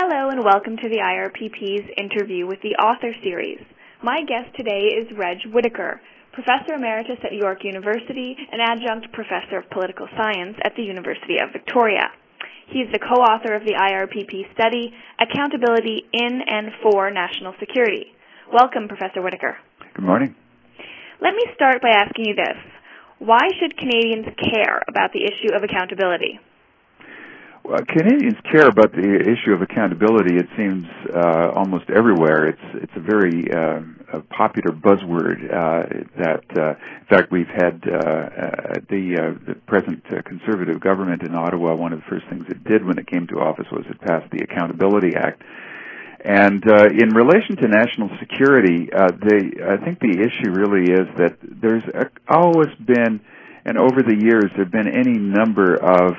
Hello and welcome to the IRPP's interview with the Author Series. My guest today is Reg Whittaker, Professor Emeritus at York University and Adjunct Professor of Political Science at the University of Victoria. He is the co-author of the IRPP study, Accountability in and for National Security. Welcome, Professor Whittaker. Good morning. Let me start by asking you this. Why should Canadians care about the issue of accountability? Well, Canadians care about the issue of accountability. It seems almost everywhere. It's a very a popular buzzword. In fact, we've had the present Conservative government in Ottawa. One of the first things it did when it came to office was it passed the Accountability Act. And in relation to national security, I think the issue really is that there's always been, and over the years, there have been any number of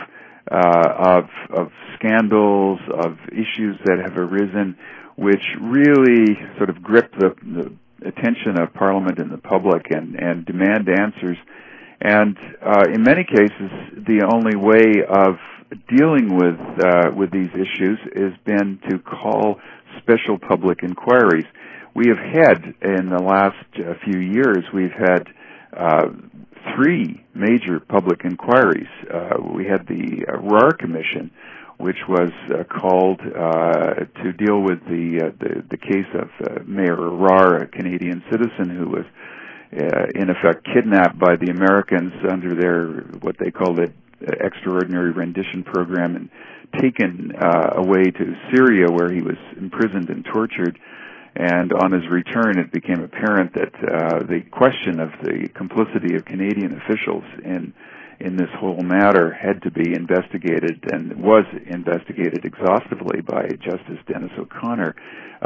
scandals, of issues that have arisen, which really sort of grip the attention of Parliament and the public and demand answers. And in many cases, the only way of dealing with these issues has been to call special public inquiries. We have had, in the last few years, we've had three major public inquiries. We had the RAR Commission, which was called to deal with the case of Mayor RAR, a Canadian citizen who was in effect kidnapped by the Americans under their what they call the extraordinary rendition program and taken away to Syria, where he was imprisoned and tortured. And on his return, it became apparent that the question of the complicity of Canadian officials in this whole matter had to be investigated, and was investigated exhaustively by Justice Dennis O'Connor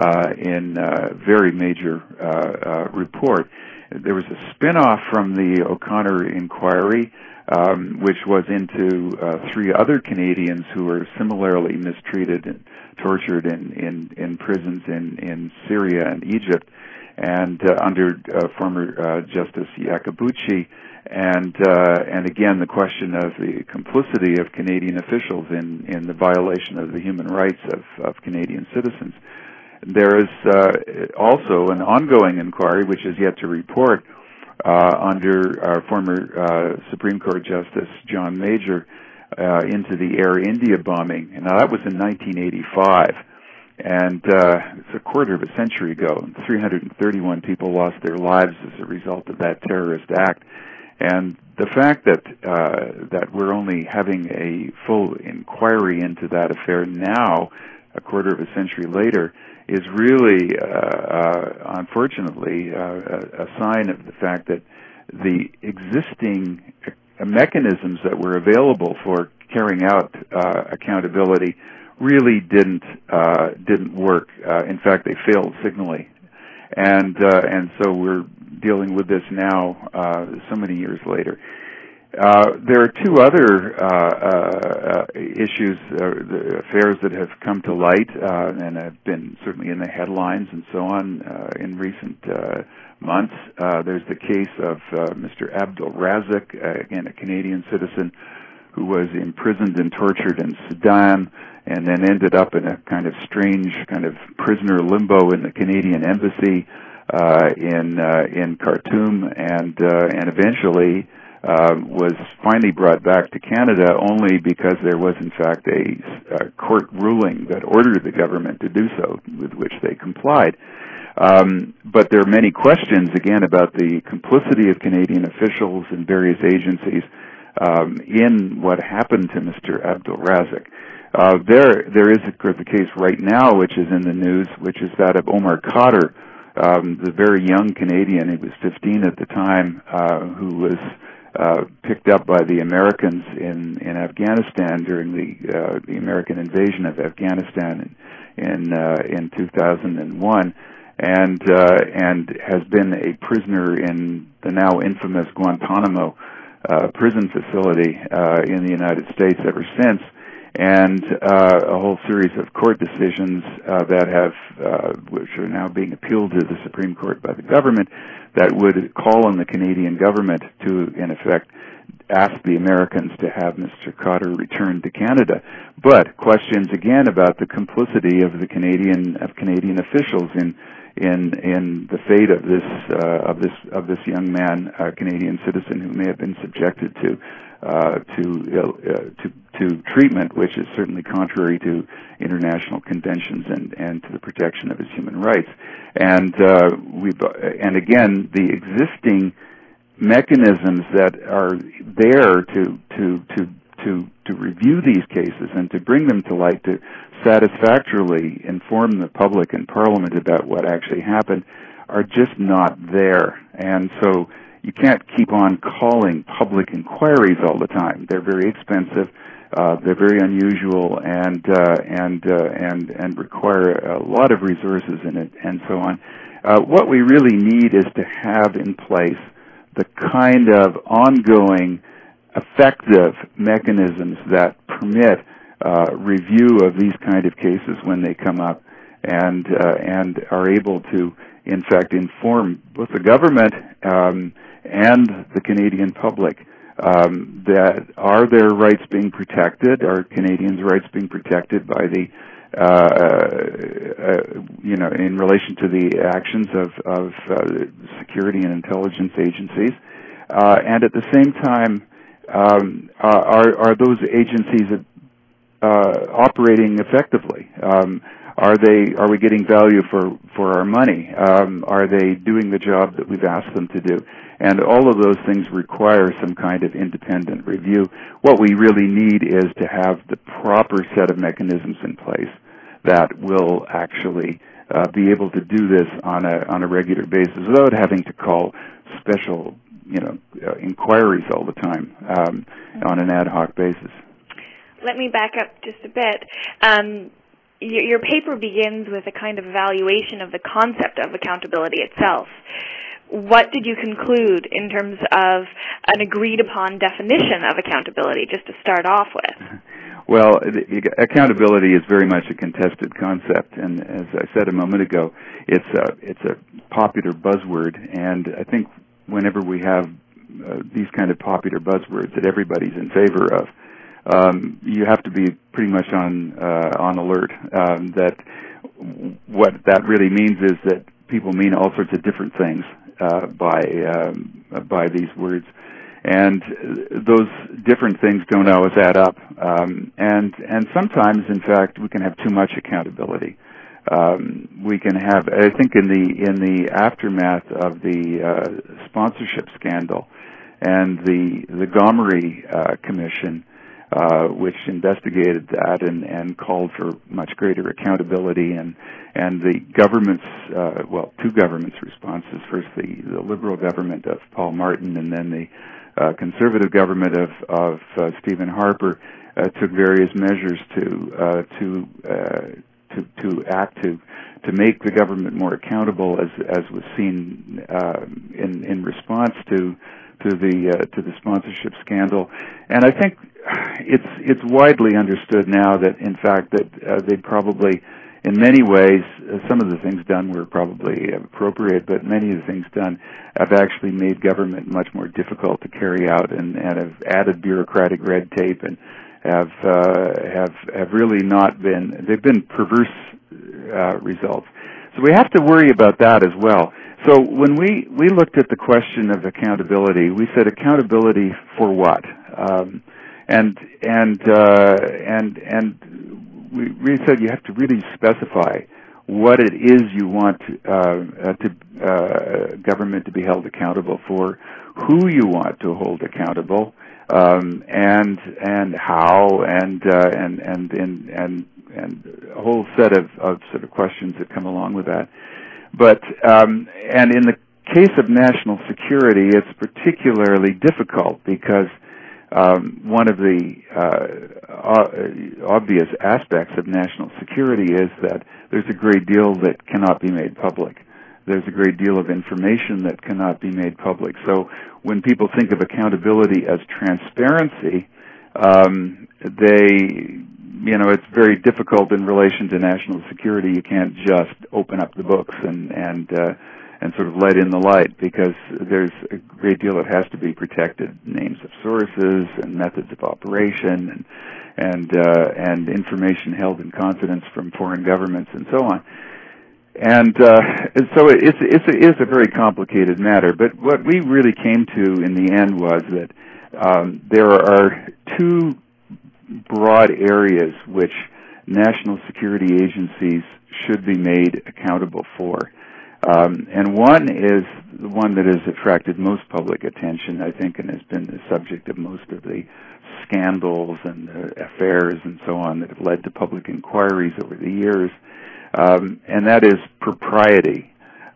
in a very major report. There was a spin-off from the O'Connor inquiry, which was into three other Canadians who were similarly mistreated and tortured in prisons in Syria and Egypt, and under former Justice Iacobucci, and again the question of the complicity of Canadian officials in the violation of the human rights of Canadian citizens. There is also an ongoing inquiry which is yet to report under our former Supreme Court Justice John Major into the Air India bombing. And now that was in 1985, and it's a quarter of a century ago. 331 people lost their lives as a result of that terrorist act. And the fact that we're only having a full inquiry into that affair now, a quarter of a century later, is really, unfortunately, a sign of the fact that the existing mechanisms that were available for carrying out accountability really didn't work. In fact, they failed signally, and so we're dealing with this now, so many years later. There are two other issues, affairs that have come to light and have been certainly in the headlines and so on in recent months. There's the case of Mr. Abdul Razak, again a Canadian citizen who was imprisoned and tortured in Sudan and then ended up in a kind of strange kind of prisoner limbo in the Canadian embassy in Khartoum, and eventually was finally brought back to Canada only because there was in fact a court ruling that ordered the government to do so, with which they complied. But there are many questions, again, about the complicity of Canadian officials and various agencies in what happened to Mr. Abdul Razak. There is, of course, the case right now, which is in the news, which is that of Omar Khadr, the very young Canadian, he was 15 at the time, who was picked up by the Americans in Afghanistan during the American invasion of Afghanistan in 2001, and has been a prisoner in the now infamous Guantanamo prison facility in the United States ever since, and a whole series of court decisions that which are now being appealed to the Supreme Court by the government, that would call on the Canadian government to, in effect, asked the Americans to have Mr. Cotter returned to Canada. But questions again about the complicity of the Canadian officials in the fate of this young man, a Canadian citizen who may have been subjected to treatment, which is certainly contrary to international conventions and to the protection of his human rights. And again, the existing mechanisms that are there to review these cases and to bring them to light, to satisfactorily inform the public and Parliament about what actually happened, are just not there. And so you can't keep on calling public inquiries all the time. They're very expensive, they're very unusual, and require a lot of resources in it, and so on. What we really need is to have in place the kind of ongoing, effective mechanisms that permit review of these kind of cases when they come up, and are able to, in fact, inform both the government and the Canadian public that are their rights being protected, are Canadians' rights being protected by the in relation to the actions of security and intelligence agencies, and at the same time, are those agencies operating effectively? Are we getting value for our money? Are they doing the job that we've asked them to do? And all of those things require some kind of independent review. What we really need is to have the proper set of mechanisms in place that will actually be able to do this on a regular basis without having to call special inquiries all the time on an ad hoc basis. Let me back up just a bit. Your paper begins with a kind of evaluation of the concept of accountability itself. What did you conclude in terms of an agreed-upon definition of accountability, just to start off with? Well, accountability is very much a contested concept, and as I said a moment ago, it's a popular buzzword, and I think whenever we have these kind of popular buzzwords that everybody's in favor of, you have to be pretty much on alert. That what that really means is that people mean all sorts of different things by these words, and those different things don't always add up. And sometimes, in fact, we can have too much accountability. We can have, I think, in the aftermath of the sponsorship scandal and the Gomery Commission, which investigated that and called for much greater accountability, and the government's, two governments' responses. First, the Liberal government of Paul Martin, and then the Conservative government of Stephen Harper took various measures to act to make the government more accountable, as was seen in response to the sponsorship scandal. And I think it's widely understood now that, in fact, that they probably, in many ways, some of the things done were probably appropriate, but many of the things done have actually made government much more difficult to carry out, and have added bureaucratic red tape, and have really not been, they've been perverse results. So we have to worry about that as well. So when we looked at the question of accountability, we said accountability for what? And we said you have to really specify what it is you want government to be held accountable for, who you want to hold accountable, and how, and a whole set of sort of questions that come along with that. But and in the case of national security, it's particularly difficult because one of the obvious aspects of national security is that there's a great deal that cannot be made public. There's a great deal of information that cannot be made public. So when people think of accountability as transparency, it's very difficult in relation to national security. You can't just open up the books and sort of let in the light, because there's a great deal that has to be protected: names of sources and methods of operation, and information held in confidence from foreign governments, and so on. And so it is a very complicated matter. But what we really came to in the end was that there are two broad areas which national security agencies should be made accountable for. And one is the one that has attracted most public attention, I think, and has been the subject of most of the scandals and affairs and so on that have led to public inquiries over the years, and that is propriety.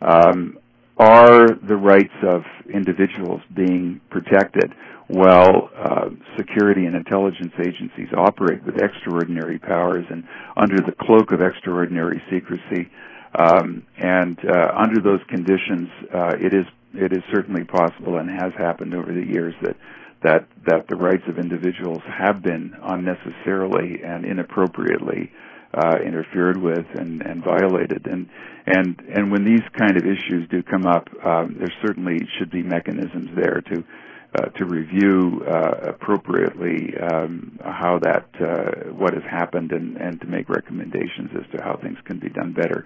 Are the rights of individuals being protected while security and intelligence agencies operate with extraordinary powers and under the cloak of extraordinary secrecy? And under those conditions, it is certainly possible, and has happened over the years, that the rights of individuals have been unnecessarily and inappropriately interfered with and violated. And when these kind of issues do come up, there certainly should be mechanisms there to review appropriately how what has happened, and to make recommendations as to how things can be done better,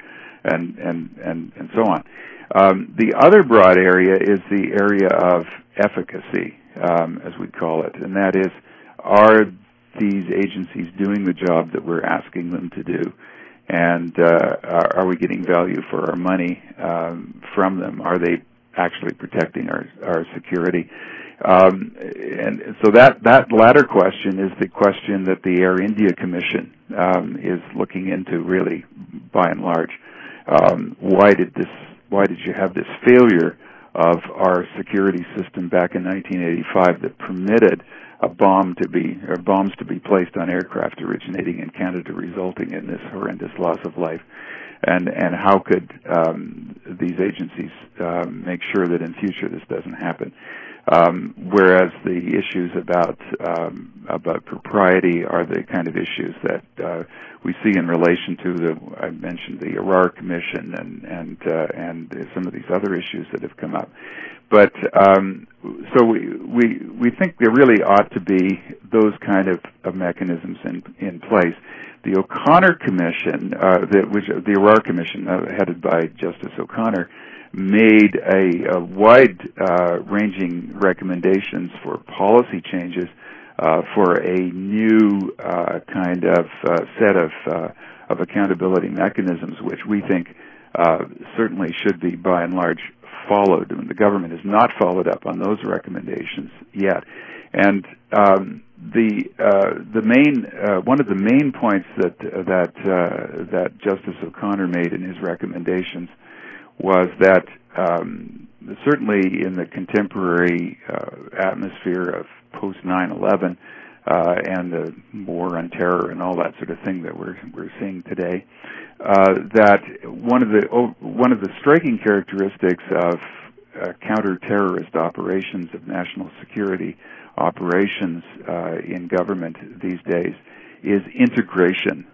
and so on. The other broad area is the area of efficacy, as we call it, and that is, are these agencies doing the job that we're asking them to do? And are we getting value for our money from them? Are they actually protecting our security? And so that latter question is the question that the Air India Commission is looking into, really, by and large. Why did you have this failure of our security system back in 1985 that permitted bombs to be placed on aircraft originating in Canada, resulting in this horrendous loss of life? And how could these agencies make sure that in future this doesn't happen? Whereas the issues about propriety are the kind of issues that we see in relation to I mentioned the Arar Commission and some of these other issues that have come up. But so we think there really ought to be those kind of mechanisms in place. The O'Connor Commission, the Arar Commission, headed by Justice O'Connor, made a wide-ranging recommendations for policy changes for a new kind of set of accountability mechanisms, which we think certainly should be, by and large, followed. And the government has not followed up on those recommendations yet. And one of the main points that Justice O'Connor made in his recommendations was that certainly in the contemporary atmosphere of post 9/11 and the war on terror and all that sort of thing that we're seeing today, that one of the striking characteristics of counter-terrorist operations, of national security operations in government these days, is integration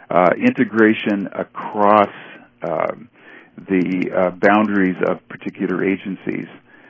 across the boundaries of particular agencies.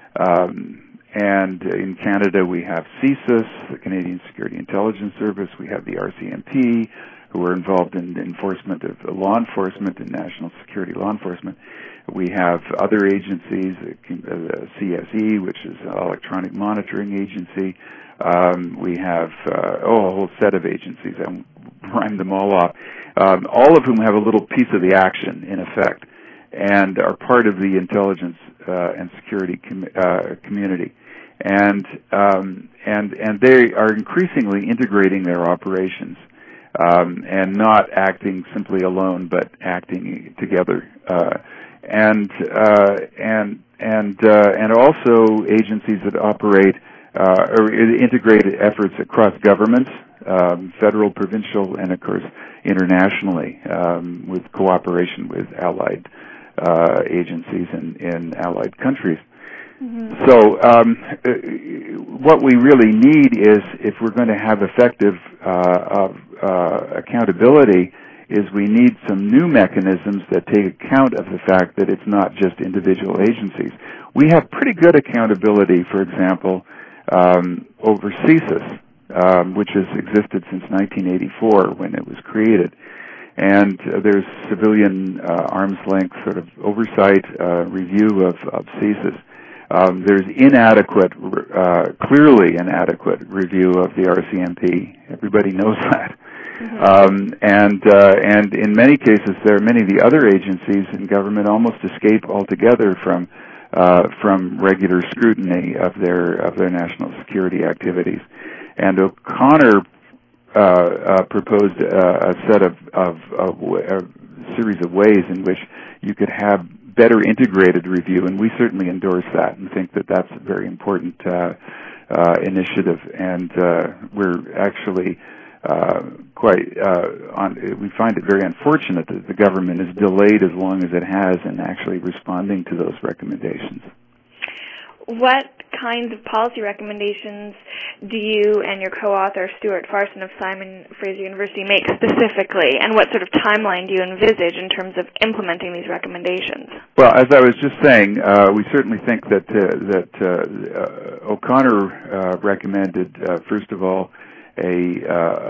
And in Canada, we have CSIS, the Canadian Security Intelligence Service. We have the RCMP, who are involved in enforcement of law enforcement and national security law enforcement. We have other agencies, the CSE, which is an electronic monitoring agency. We have a whole set of agencies. I won't rhyme them all off, all of whom have a little piece of the action, in effect, and are part of the intelligence and security community, and they are increasingly integrating their operations and not acting simply alone, but acting together, and also agencies that operate or integrate efforts across governments, federal, provincial, and of course internationally, with cooperation with allied agencies in allied countries. Mm-hmm. So what we really need is, if we're going to have effective accountability, is we need some new mechanisms that take account of the fact that it's not just individual agencies. We have pretty good accountability, for example, over CSIS, which has existed since 1984 when it was created. And there's civilian arm's length sort of oversight review of CSIS. There's clearly inadequate review of the RCMP. Everybody knows that. Mm-hmm. And in many cases, many of the other agencies in government almost escape altogether from regular scrutiny of their national security activities. And O'Connor proposed a series of ways in which you could have better integrated review, and we certainly endorse that and think that that's a very important initiative. And we're actually we find it very unfortunate that the government is delayed as long as it has in actually responding to those recommendations. What kinds of policy recommendations do you and your co-author, Stuart Farson of Simon Fraser University, make specifically, and what sort of timeline do you envisage in terms of implementing these recommendations? Well, as I was just saying, we certainly think that O'Connor recommended, first of all, they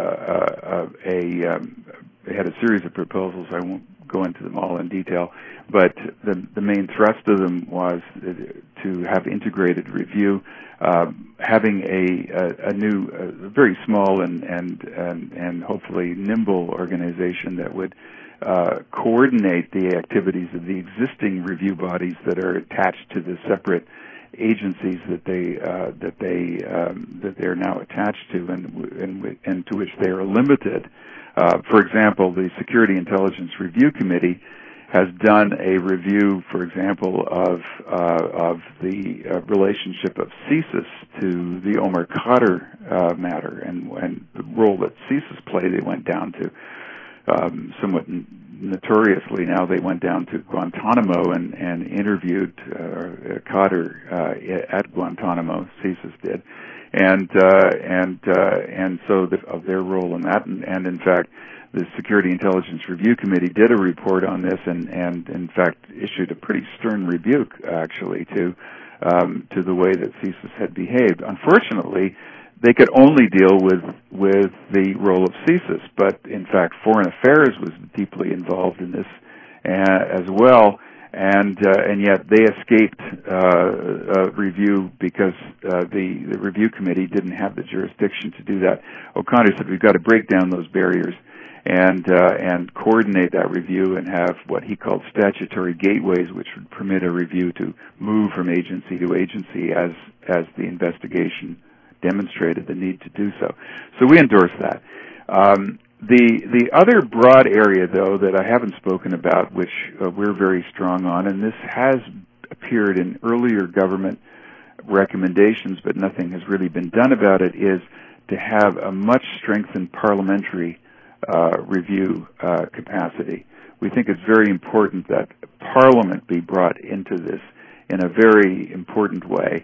had a series of proposals. I won't go into them all in detail, but the main thrust of them was to have integrated review, having a new, very small and hopefully nimble organization that would coordinate the activities of the existing review bodies that are attached to the separate agencies that they're now attached to and to which they are limited. For example, the Security Intelligence Review Committee has done a review, for example, of the relationship of CSIS to the Omar Khadr matter and the role that CSIS played. They went down to somewhat notoriously now they went down to Guantanamo and interviewed Khadr at Guantanamo. CSIS did, and so of their role in that, and in fact, the Security Intelligence Review Committee did a report on this, and in fact issued a pretty stern rebuke actually to the way that CSIS had behaved. Unfortunately, they could only deal with the role of CSIS, but in fact, Foreign Affairs was deeply involved in this as well, and yet they escaped review because the review committee didn't have the jurisdiction to do that. O'Connor said we've got to break down those barriers and coordinate that review and have what he called statutory gateways, which would permit a review to move from agency to agency as the investigation demonstrated the need to do so. So we endorse that. The other broad area, though, that I haven't spoken about, which we're very strong on, and this has appeared in earlier government recommendations, but nothing has really been done about it, is to have a much strengthened parliamentary review capacity. We think it's very important that Parliament be brought into this in a very important way.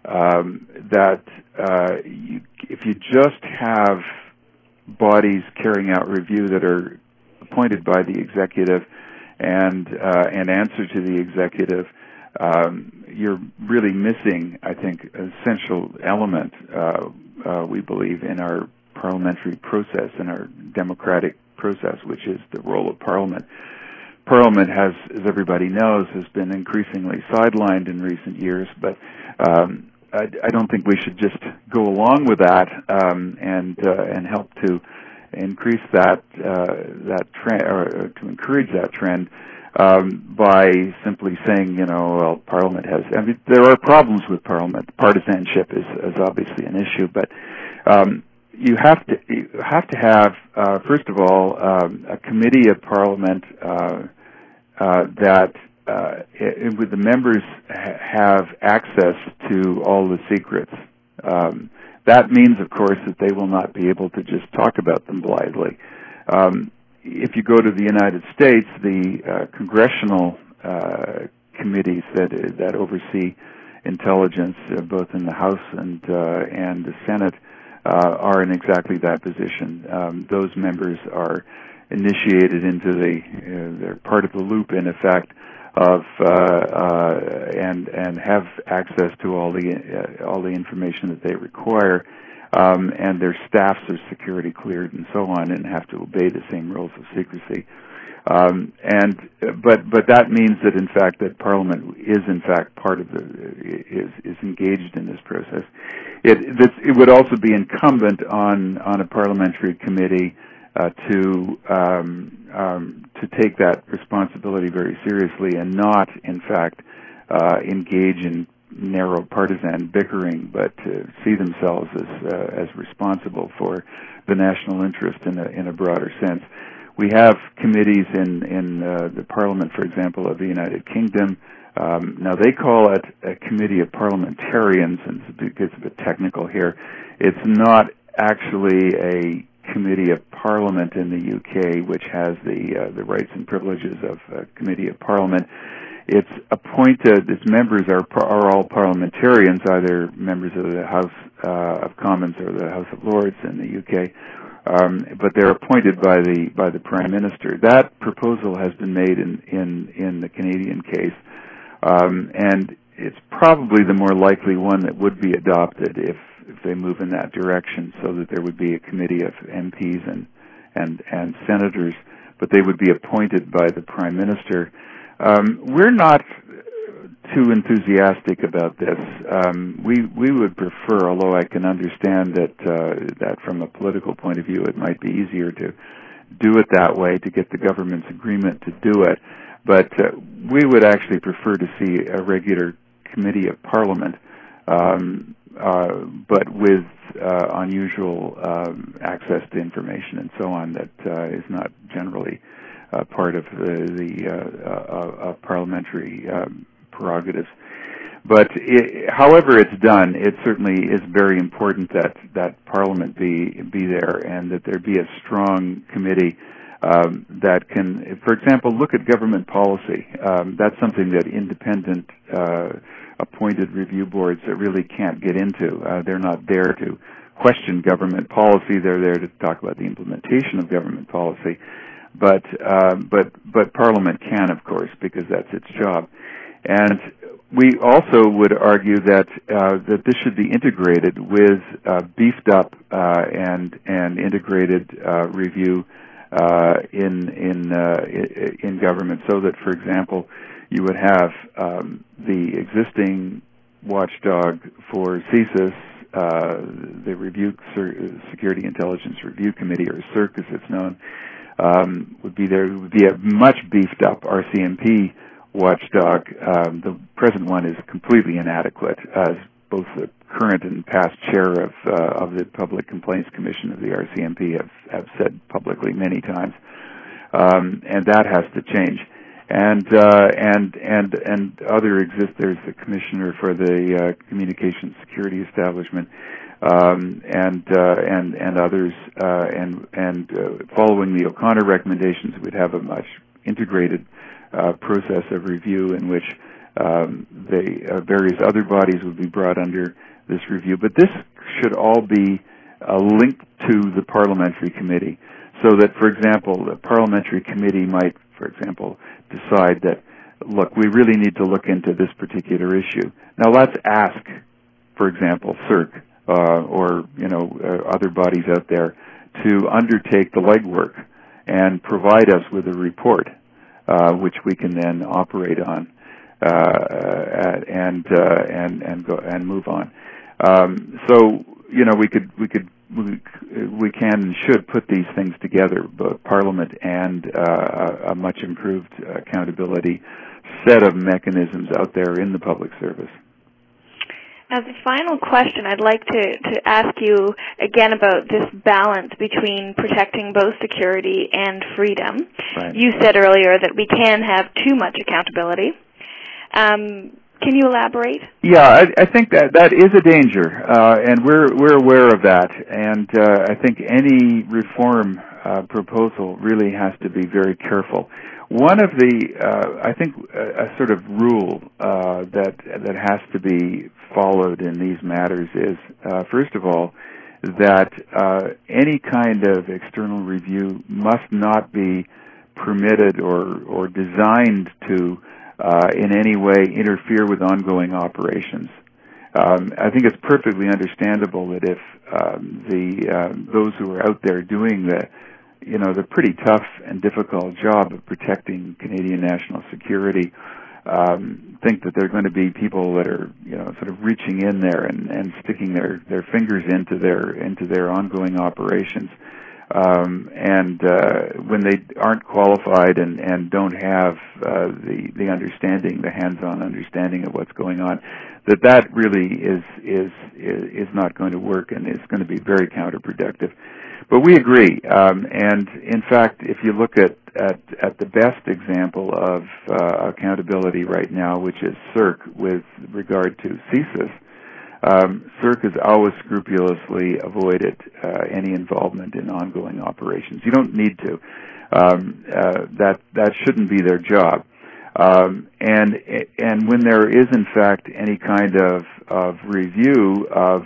If you just have bodies carrying out review that are appointed by the executive and answer to the executive, you're really missing, I think, an essential element, we believe, in our parliamentary process, in our democratic process, which is the role of Parliament. Parliament has, as everybody knows, has been increasingly sidelined in recent years, but I don't think we should just go along with that and help to increase that trend or to encourage that trend by simply saying, well, Parliament has. I mean, there are problems with Parliament. Partisanship is obviously an issue, but you have to have first of all a committee of Parliament that. With the members have access to all the secrets. That means, of course, that they will not be able to just talk about them blithely. If you go to the United States, the congressional committees that oversee intelligence, both in the House and the Senate, are in exactly that position. Those members are initiated into they're part of the loop, in effect, of and have access to all the information that they require, and their staffs are security cleared and so on, and have to obey the same rules of secrecy. But that means that in fact that Parliament is in fact part of is engaged in this process. It would also be incumbent on a parliamentary committee to take that responsibility very seriously and not in fact engage in narrow partisan bickering, but to see themselves as responsible for the national interest in a broader sense. We have committees in the Parliament, for example, of the United Kingdom. Now they call it a committee of parliamentarians, and it gets a bit technical here. It's not actually a committee of Parliament in the UK, which has the rights and privileges of a committee of Parliament. It's appointed. Its members are all parliamentarians, either members of the House of Commons or the House of Lords in the UK. But they're appointed by the Prime Minister. That proposal has been made in the Canadian case, and it's probably the more likely one that would be adopted if they move in that direction, so that there would be a committee of MPs and senators, but they would be appointed by the Prime Minister. We're not too enthusiastic about this. We would prefer, although I can understand that from a political point of view it might be easier to do it that way, to get the government's agreement to do it, but we would actually prefer to see a regular committee of Parliament, but with unusual access to information and so on that is not generally part of the parliamentary prerogatives. But however it's done, it certainly is very important that Parliament be there, and that there be a strong committee that can, for example, look at government policy. That's something that independent appointed review boards really can't get into. They're not there to question government policy. They're there to talk about the implementation of government policy. But Parliament can, of course, because that's its job. And we also would argue that this should be integrated with beefed up and integrated review in government, so that, for example, you would have the existing watchdog for CSIS, the Security Intelligence Review Committee, or CIRC as it's known, would be there. Would be a much beefed up RCMP watchdog. The present one is completely inadequate, as both the current and past chair of the Public Complaints Commission of the RCMP have said publicly many times, and that has to change. And other exist. There's the commissioner for the Communications Security Establishment, and others, and following the O'Connor recommendations, we'd have a much integrated process of review in which the various other bodies would be brought under this review. But this should all be linked to the parliamentary committee, so that, for example, the parliamentary committee might, for example, decide that, look, we really need to look into this particular issue. Now let's ask, for example, CIRC or other bodies out there to undertake the legwork and provide us with a report, which we can then operate on and go and move on. So we can and should put these things together, both Parliament and a much improved accountability set of mechanisms out there in the public service. As a final question, I'd like to ask you again about this balance between protecting both security and freedom. Right. You said earlier that we can have too much accountability. Can you elaborate? Yeah, I think that is a danger, and we're aware of that. And I think any reform proposal really has to be very careful. One of the, I think, a sort of rule that has to be followed in these matters is, first of all, that any kind of external review must not be permitted or designed to in any way interfere with ongoing operations. I think it's perfectly understandable that if those who are out there doing the pretty tough and difficult job of protecting Canadian national security think that there are going to be people that are sort of reaching in there and sticking their fingers into their ongoing operations, and when they aren't qualified and don't have the understanding, the hands-on understanding of what's going on, that really is not going to work and is going to be very counterproductive. But we agree, and in fact, if you look at the best example of accountability right now, which is CERC with regard to CSIS, CERC has always scrupulously avoided any involvement in ongoing operations. You don't need to. That shouldn't be their job. And when there is in fact any kind of review of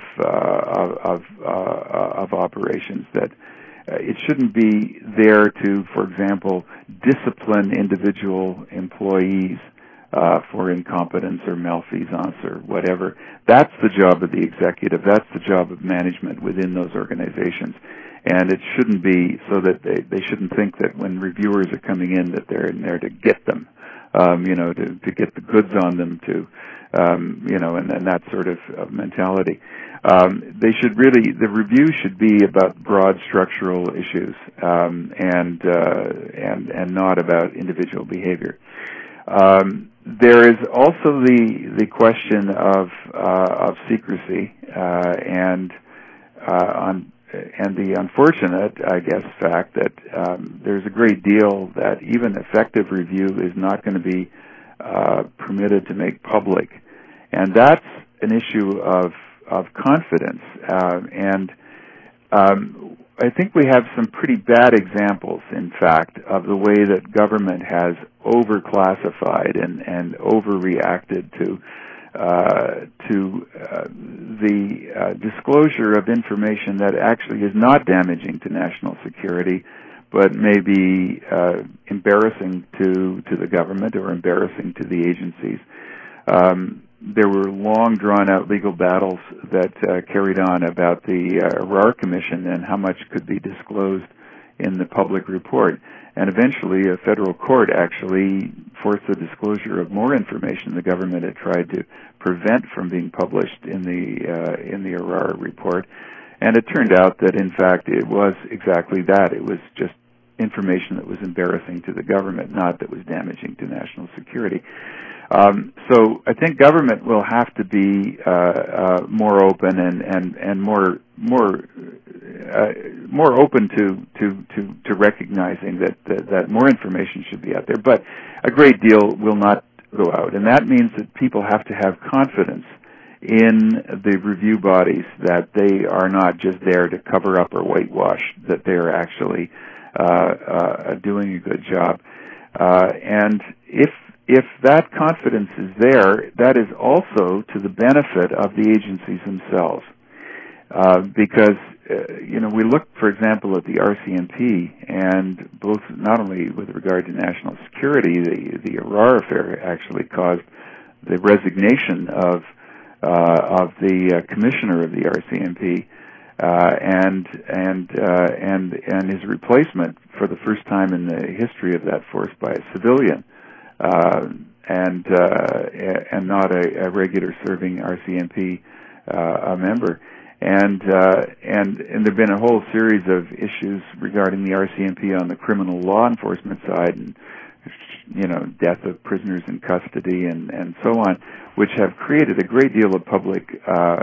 operations, that it shouldn't be there to, for example, discipline individual employees for incompetence or malfeasance or whatever. That's the job of the executive. That's the job of management within those organizations. And it shouldn't be so that they shouldn't think that when reviewers are coming in that they're in there to get them, to get the goods on them, and that sort of mentality. The review should be about broad structural issues, and not about individual behavior. There is also the question of secrecy, and the unfortunate, I guess, fact that there's a great deal that even effective review is not going to be permitted to make public, and that's an issue of confidence. I think we have some pretty bad examples, in fact, of the way that government has overclassified and overreacted to the disclosure of information that actually is not damaging to national security, but may be embarrassing to the government or embarrassing to the agencies. There were long drawn-out legal battles that carried on about the Arar Commission and how much could be disclosed in the public report. And eventually a federal court actually forced the disclosure of more information the government had tried to prevent from being published in the Arar report. And it turned out that, in fact, it was exactly that. It was just information that was embarrassing to the government, not that was damaging to national security. So I think government will have to be more open and more open to recognizing that more information should be out there. But a great deal will not go out, and that means that people have to have confidence in the review bodies, that they are not just there to cover up or whitewash, that they are actually doing a good job. And if that confidence is there, that is also to the benefit of the agencies themselves. Because, we look, for example, at the RCMP, and both not only with regard to national security, the Arar affair actually caused the resignation of the commissioner of the RCMP, and his replacement for the first time in the history of that force by a civilian, and not a regular serving RCMP member. And there've been a whole series of issues regarding the RCMP on the criminal law enforcement side, and death of prisoners in custody and so on, which have created a great deal of public